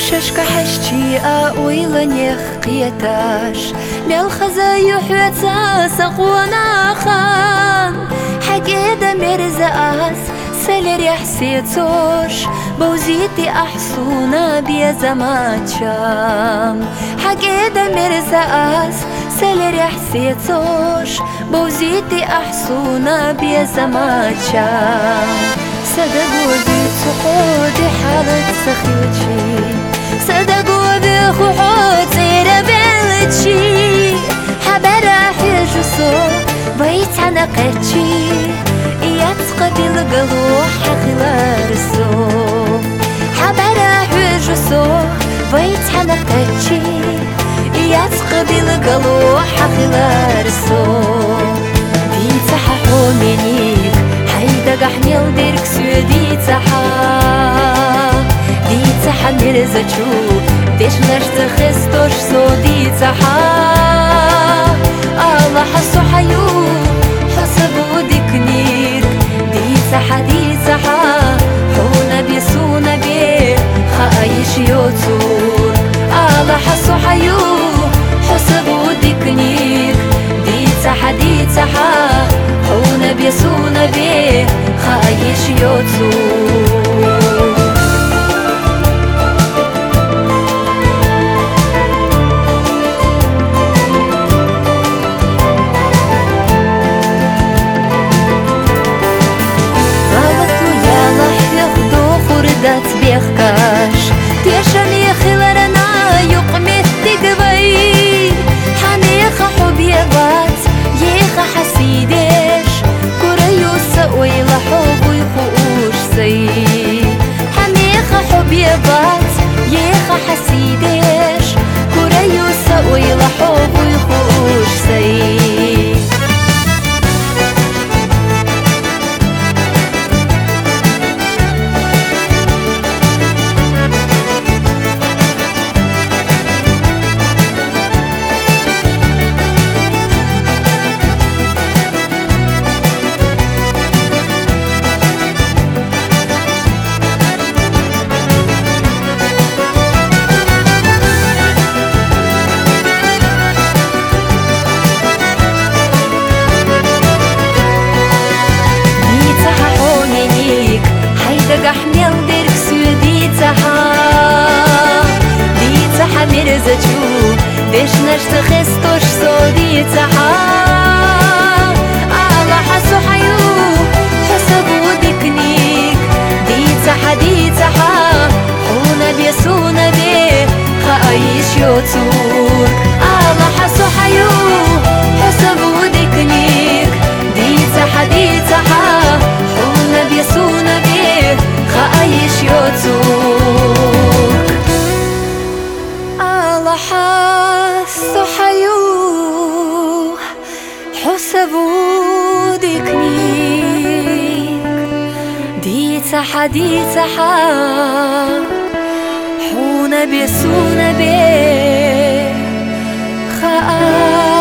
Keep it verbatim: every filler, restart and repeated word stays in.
ششك حشتي أويلا نيخيتاش ملخزا يحيتا سقونا خان حقيدا مرزاس سلر يحسيتوش بوزيتي أحسونا بيزماتشام حقيدا مرزاس سلر يحسيتوش بوزيتي أحسونا بيزماتشام صدقوا بتقودي حالة سخيتشي صدقوا بخوحوت سيرة بلتشي حبرا حجسو بيت عنقتشي يتقبل قلوح حخلارسو حبرا حجسو بيت عنقتشي يتقبل قلوح حخلارسو دين تححو منيك حيدا قحنيل ديرك سودي تحا دي تحا مرزجو ديش نشت خستوش سودي تحا الله حسو حيو حسبو ديكنيك دي تحا دي تحا حونا بيسونا بيه خايش يوتور الله حسو حيو حسبو ديكنيك دي تحا دي تحا حونا بيسونا بيه خايش يوتور بيخكاش تيشن يخلرنا يقمت تقبي حنيخ حب يبات يخ حسيدش كريو سقوي لحب ويخوش سي حنيخ حب يبات يخ حسيدش كريو سقوي لحب ويخوش سي قحميل ديرك سودي تحا دي تحا مرزجو ديش نشت خستوش سودي تحا على حسو حيو حسبو ديكنيك دي تحا دي تحا حونا بيسونا بيه خايش يوتور على حسو حيو حسبو ديكنيك دي تحا دي تحا حونا بيسونا بيه خايش يوتوك على حاسو حيو حسبو ديكنيك دي تحا دي تحا حونا بيسونا بيه خايش